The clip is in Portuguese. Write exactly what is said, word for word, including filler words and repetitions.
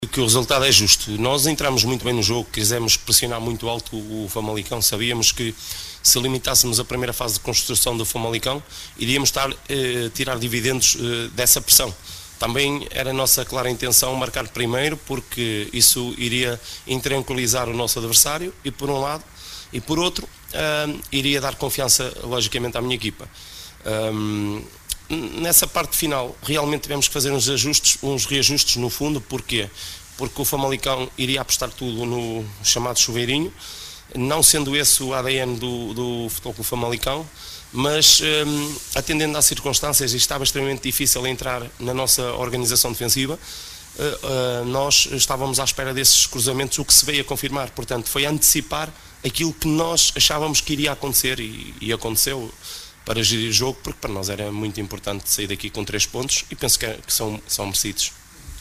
Que o resultado é justo. Nós entramos muito bem no jogo, quisemos pressionar muito alto o Famalicão, sabíamos que se limitássemos a primeira fase de construção do Famalicão, iríamos estar, eh, tirar dividendos eh, dessa pressão. Também era a nossa clara intenção marcar primeiro, porque isso iria intranquilizar o nosso adversário, e por um lado, e por outro, eh, iria dar confiança, logicamente, à minha equipa. Um, Nessa parte final, realmente tivemos que fazer uns ajustes, uns reajustes no fundo. Porquê? Porque o Famalicão iria apostar tudo no chamado chuveirinho, não sendo esse o A D N do, do Futebol Clube Famalicão, mas um, atendendo às circunstâncias, e estava extremamente difícil entrar na nossa organização defensiva, uh, uh, nós estávamos à espera desses cruzamentos, o que se veio a confirmar. Portanto, foi antecipar aquilo que nós achávamos que iria acontecer, e, e aconteceu, para gerir o jogo, porque para nós era muito importante sair daqui com três pontos, e penso que, que são, são merecidos.